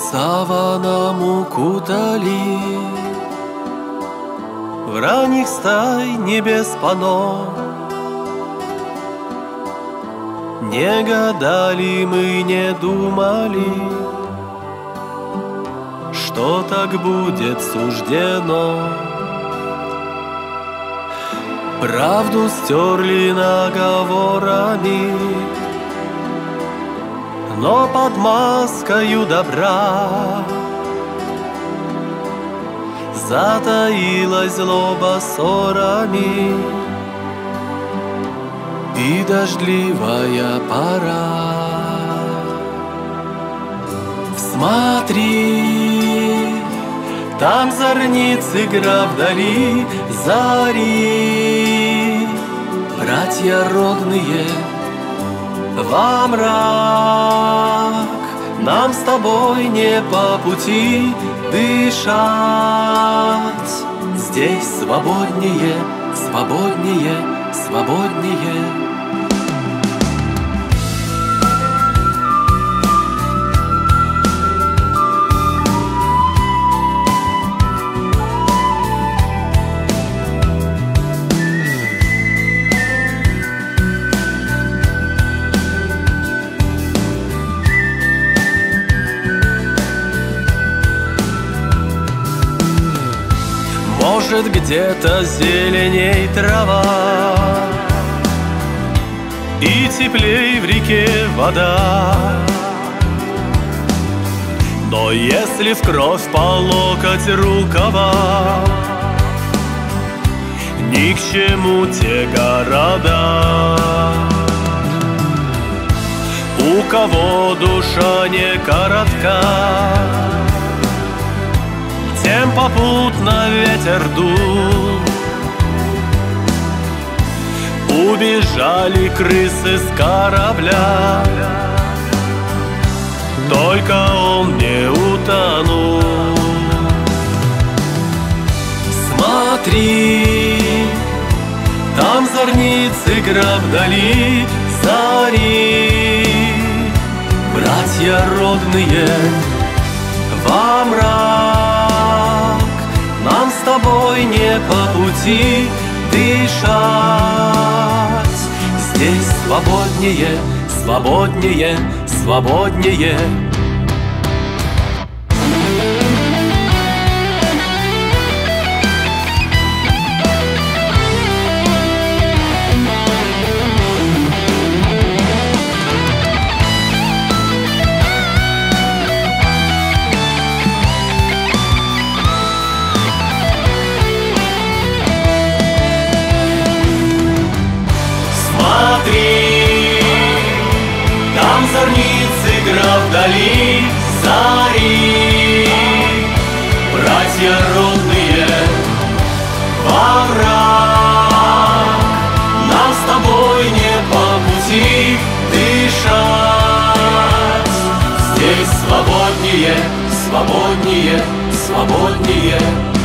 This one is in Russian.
Саваном укутали в ранних стай небес пано. Не гадали мы, не думали, что так будет суждено. Правду стерли наговорами, но под маскою добра затаилась злоба ссорами и дождливая пора. Смотри, там зорницы игра вдали, зари, братья родные, во мрак. Нам с тобой не по пути дышать. Здесь свободнее, свободнее, свободнее. Может, где-то зеленей трава и теплей в реке вода. Но если в кровь по локоть рукава, ни к чему те города. У кого душа не коротка, тем попутно ветер дул. Убежали крысы с корабля, только он не утонул. Смотри, там зорницы игра вдали, зари, братья родные, во мрак. Нам с тобой не по пути дышать. Здесь свободнее, свободнее, свободнее. Там зорницы игра вдали, зари, братья родные, во мрак. Нам с тобой не по пути дышать. Здесь свободнее, свободнее, свободнее.